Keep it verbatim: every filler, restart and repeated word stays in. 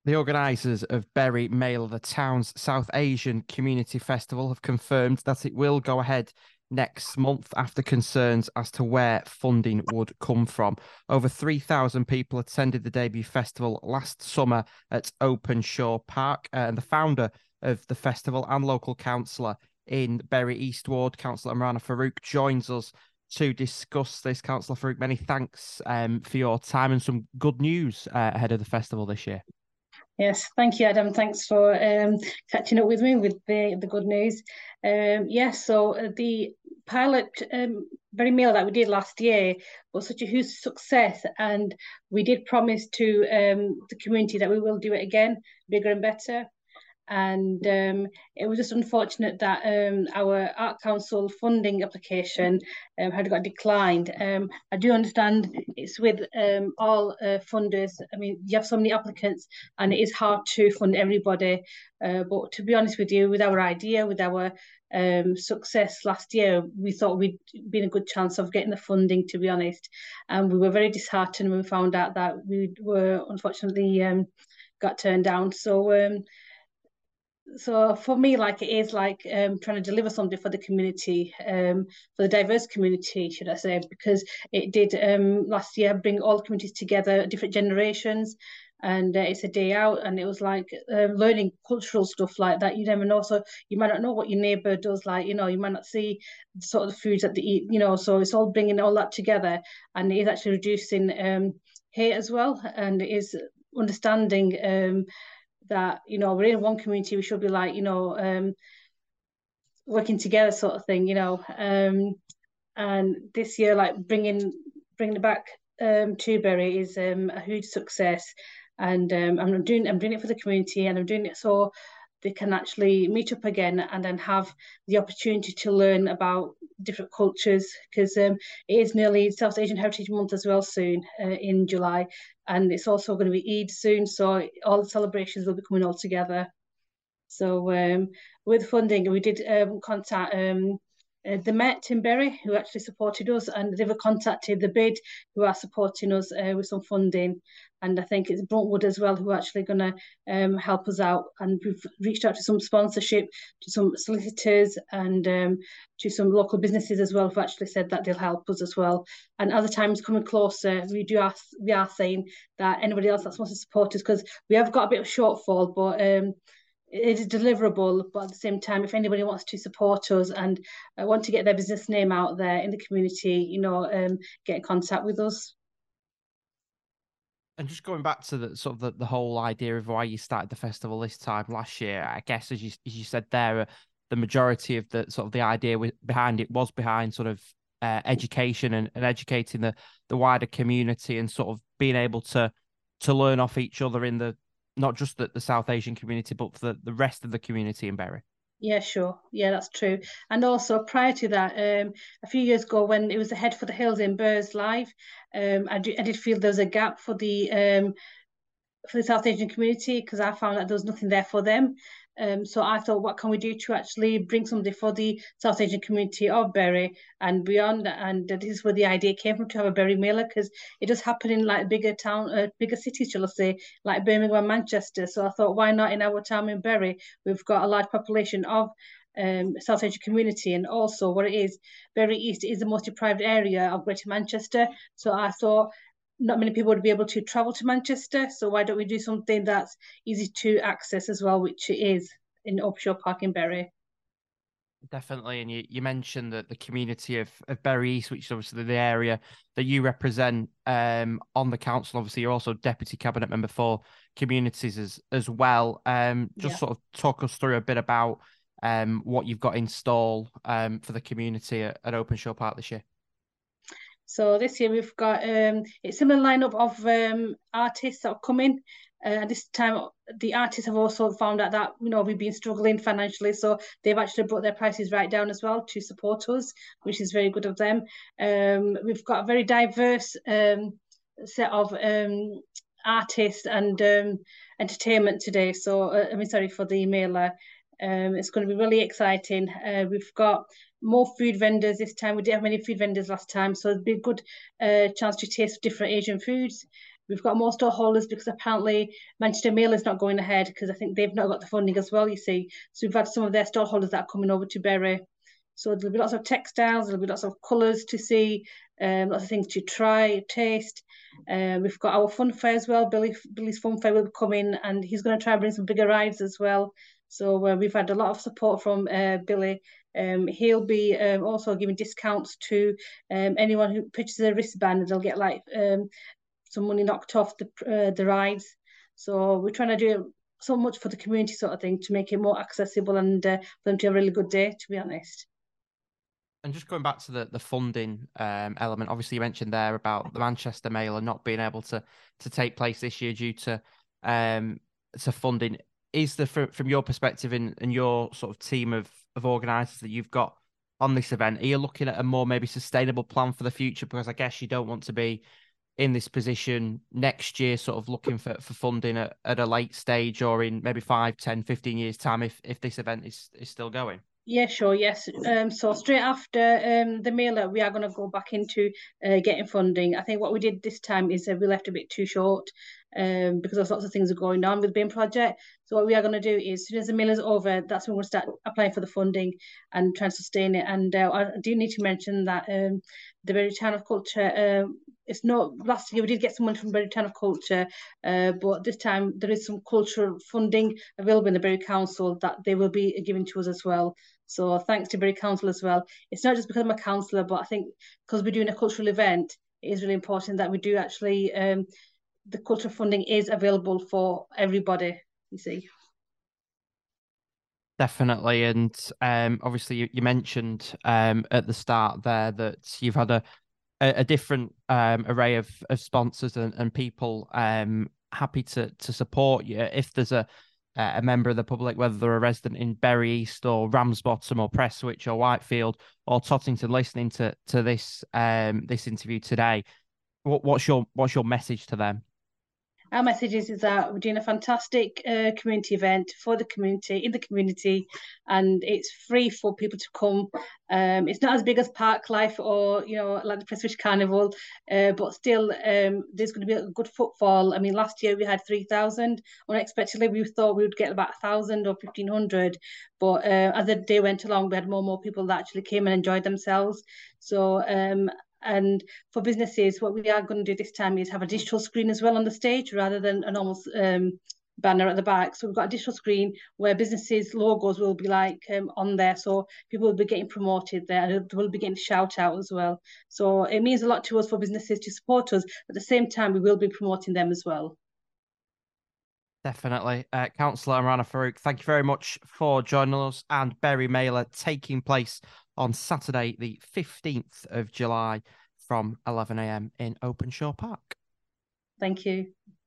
The organisers of Berry Mela, the town's South Asian Community Festival, have confirmed that it will go ahead next month after concerns as to where funding would come from. Over three thousand people attended the debut festival last summer at Openshaw Park, uh, and the founder of the festival and local councillor in Berry East Ward, Councillor Imran Farouk, joins us to discuss this. Councillor Farouk, many thanks um, for your time and some good news uh, ahead of the festival this year. Yes, thank you, Adam. Thanks for um, catching up with me with the, the good news. Um, yes, yeah, so uh, the pilot um, Berry Mela that we did last year was such a huge success, and we did promise to um, the community that we will do it again, bigger and better. And um, it was just unfortunate that um, our Art Council funding application um, had got declined. Um, I do understand it's with um, all uh, funders. I mean, you have so many applicants, and it is hard to fund everybody. Uh, but to be honest with you, with our idea, with our um, success last year, we thought we'd been a good chance of getting the funding, to be honest. And we were very disheartened when we found out that we were unfortunately um, got turned down. So. Um, so for me, like it is like um, trying to deliver something for the community, um, for the diverse community, should I say, because it did um, last year bring all communities together, different generations, and uh, it's a day out, and it was like uh, learning cultural stuff like that. You never know, so you might not know what your neighbour does, like you know, you might not see the sort of the foods that they eat, you know. So it's all bringing all that together, and it is actually reducing um, hate as well, and it is understanding. Um, that you know we're in one community, we should be like you know um working together sort of thing, you know um and this year like bringing bringing it back um to Berry is um a huge success, and um I'm doing I'm doing it for the community, and I'm doing it so they can actually meet up again and then have the opportunity to learn about different cultures, because um, it is nearly South Asian Heritage Month as well soon uh, in July, and it's also going to be Eid soon, so all the celebrations will be coming all together. So um, with funding, we did um, contact um, uh, the Met in Berry, who actually supported us, and they've contacted the BID, who are supporting us uh, with some funding. And I think it's Bruntwood as well, who are actually going to um, help us out. And we've reached out to some sponsorship, to some solicitors, and um, to some local businesses as well, who actually said that they'll help us as well. And as the time is coming closer, we do ask, we are saying that anybody else that wants to support us, because we have got a bit of shortfall, but um, it is deliverable. But at the same time, if anybody wants to support us and uh, want to get their business name out there in the community, you know, um, get in contact with us. And just going back to the sort of the, the whole idea of why you started the festival this time last year, I guess as you as you said there, uh, the majority of the sort of the idea behind it was behind sort of uh, education and, and educating the the wider community and sort of being able to to learn off each other in the not just the, the South Asian community, but the, the rest of the community in Berry. Yeah, sure. Yeah, that's true. And also prior to that, um, a few years ago when it was the Head for the Hills in Burrs Live, um, I, do, I did feel there was a gap for the um, for the South Asian community, because I found that there was nothing there for them. Um, so I thought, what can we do to actually bring something for the South Asian community of Berry and beyond? And this is where the idea came from, to have a Berry Mela, because it does happen in like bigger town, uh, bigger cities, shall I say, like Birmingham and Manchester. So I thought, why not in our town in Berry? We've got a large population of um, South Asian community, and also what it is, Berry East is the most deprived area of Greater Manchester. So I thought not many people would be able to travel to Manchester. So why don't we do something that's easy to access as well, which it is in Openshaw Park in Berry. Definitely, and you, you mentioned that the community of, of Berry East, which is obviously the area that you represent um, on the council. Obviously, you're also deputy cabinet member for communities as as well. Um, just Yeah. sort of talk us through a bit about um, what you've got in stall um, for the community at, at Openshaw Park this year. So this year we've got um, a similar lineup of um, artists that are coming. Uh, this time, the artists have also found out that you know we've been struggling financially, so they've actually brought their prices right down as well to support us, which is very good of them. Um, we've got a very diverse um, set of um, artists and um, entertainment today. So uh, I mean, sorry for the mailer. Um, it's going to be really exciting. Uh, we've got more food vendors this time. We didn't have many food vendors last time, so it'd be a good uh, chance to taste different Asian foods. We've got more stallholders because apparently Manchester Mail is not going ahead because I think they've not got the funding as well, you see. So we've had some of their stallholders that are coming over to Bury. So there'll be lots of textiles, there'll be lots of colours to see, um, lots of things to try, taste. Uh, we've got our fun fair as well. Billy, Billy's fun fair will be coming, and he's going to try and bring some bigger rides as well. So uh, we've had a lot of support from uh, Billy. Um, he'll be um, also giving discounts to um, anyone who purchases a wristband. They'll get like um, some money knocked off the uh, the rides. So we're trying to do so much for the community sort of thing to make it more accessible and uh, for them to have a really good day, to be honest. And just going back to the the funding um, element, obviously you mentioned there about the Manchester Mailer not being able to to take place this year due to um to funding. Is there from, from your perspective and, and your sort of team of of organisers that you've got on this event, are you looking at a more maybe sustainable plan for the future? Because I guess you don't want to be in this position next year, sort of looking for, for funding at, at a late stage or in maybe five, ten, fifteen years time if if this event is is still going. Yeah, sure. Yes. Um, so straight after um, the mailer, we are going to go back into uh, getting funding. I think what we did this time is uh, we left a bit too short um, because there's lots of things are going on with the BIM project. So what we are going to do is, as soon as the mailer's over, that's when we'll start applying for the funding and trying to sustain it. And uh, I do need to mention that um, the Bury Town of Culture, um, it's not, last year we did get some money from Bury Town of Culture, uh, but this time there is some cultural funding available in the Bury Council that they will be giving to us as well. So thanks to Bury Council as well. It's not just because I'm a councillor, but I think because we're doing a cultural event, it is really important that we do actually, um, the cultural funding is available for everybody, you see. Definitely. And um, obviously, you, you mentioned um, at the start there that you've had a, a, a different um, array of, of sponsors and, and people um, happy to, to support you. If there's a, a member of the public, whether they're a resident in Bury East or Ramsbottom or Prestwich or Whitefield or Tottington listening to, to this um, this interview today, what, what's your what's your message to them? Our message is, is that we're doing a fantastic uh, community event for the community, in the community, and it's free for people to come. Um, it's not as big as Parklife or, you know, like the Prestwich Carnival, uh, but still um, there's going to be a good footfall. I mean, last year we had three thousand. Unexpectedly, we thought we would get about one thousand or fifteen hundred, but uh, as the day went along, we had more and more people that actually came and enjoyed themselves. So um, and for businesses, what we are going to do this time is have a digital screen as well on the stage rather than a normal um, banner at the back. So we've got a digital screen where businesses' logos will be like um, on there. So people will be getting promoted there and they will be getting shout out as well. So it means a lot to us for businesses to support us. At the same time, we will be promoting them as well. Definitely. Uh, Councillor Imran Farouk, thank you very much for joining us. And Bury Mailer taking place on Saturday, the fifteenth of July from eleven a m in Openshaw Park. Thank you.